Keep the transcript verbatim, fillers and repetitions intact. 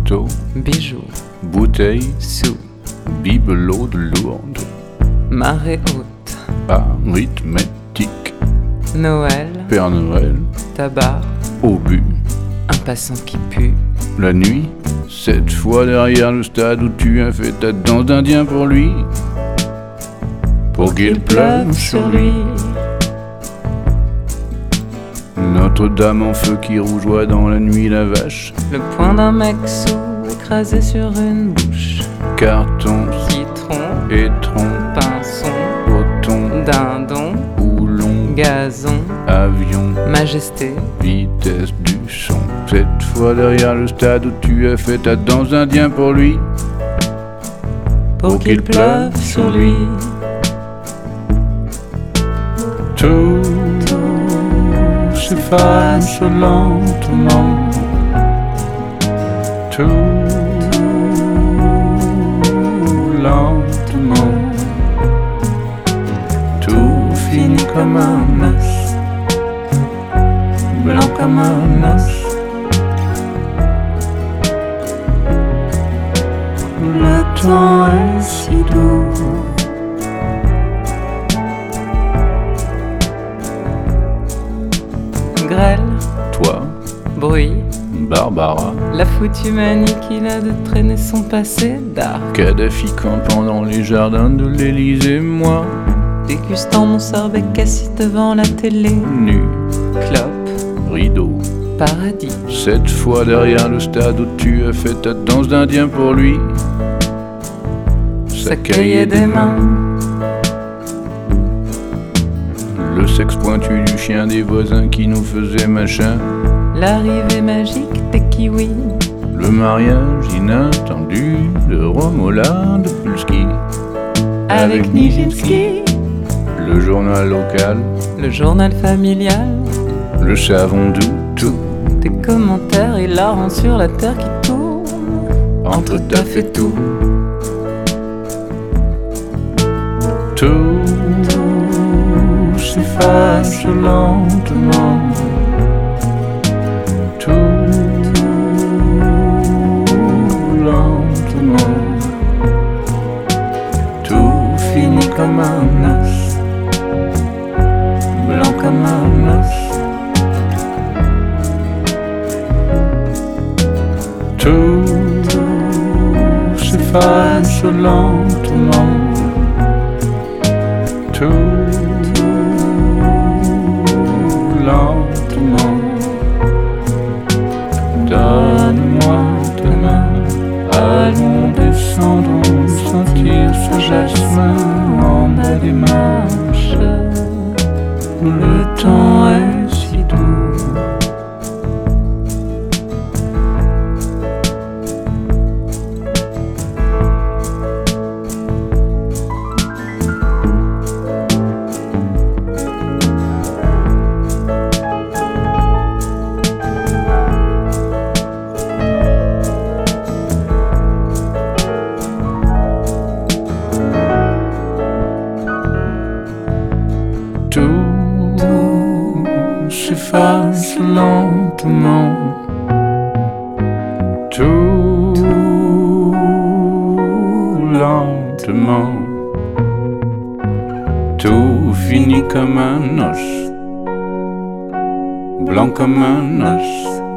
Manteau, bijoux, bouteille, sous, bibelot de Lourdes, marée haute, arithmétique, Noël, Père Noël, tabac, obus, un passant qui pue, la nuit, cette fois derrière le stade où tu as fait ta danse d'Indien pour lui, pour qu'il pleuve sur lui. Notre-Dame en feu qui rougeoie dans la nuit la vache, le poing d'un mec sous écrasé sur une bouche, carton, citron, étron, pinson, coton, dindon, houlon, gazon, avion, majesté, vitesse du son. Cette fois derrière le stade où tu as fait ta danse d'Indien pour lui, pour qu'il pleuve sur lui. Tout s'efface lentement, tout lentement, tout finit comme un os, blanc comme un os. Le temps est si doux. Grêle, Toi, bruit, Barbara, la foutue manie qu'il a de traîner son passé d'art, Kadhafi campant dans les jardins de l'Élysée, moi, dégustant mon sorbet cassis devant la télé, nu, clope, rideau. paradis, Cette fois derrière le stade où tu as fait ta danse d'Indien pour lui, sa cahier des mains, le sexe pointu du chien des voisins qui nous faisait machin, l'arrivée magique des kiwis, le mariage inattendu de Romola de Pulski, avec Nijinsky, le journal local, le journal familial, le savon doux, tout, des commentaires hilarants sur la terre qui tourne, entre taf et tout. Tout s'efface lentement, tout lentement, tout finit comme un os, blanc comme un os. Tout s'efface lentement, tout lentement. Donne-moi ta main, allons descendons, sentir ce jasmin en ma démarche. Le temps est si doux. Tout s'efface lentement, tout lentement, tout finit comme un os, blanc comme un os.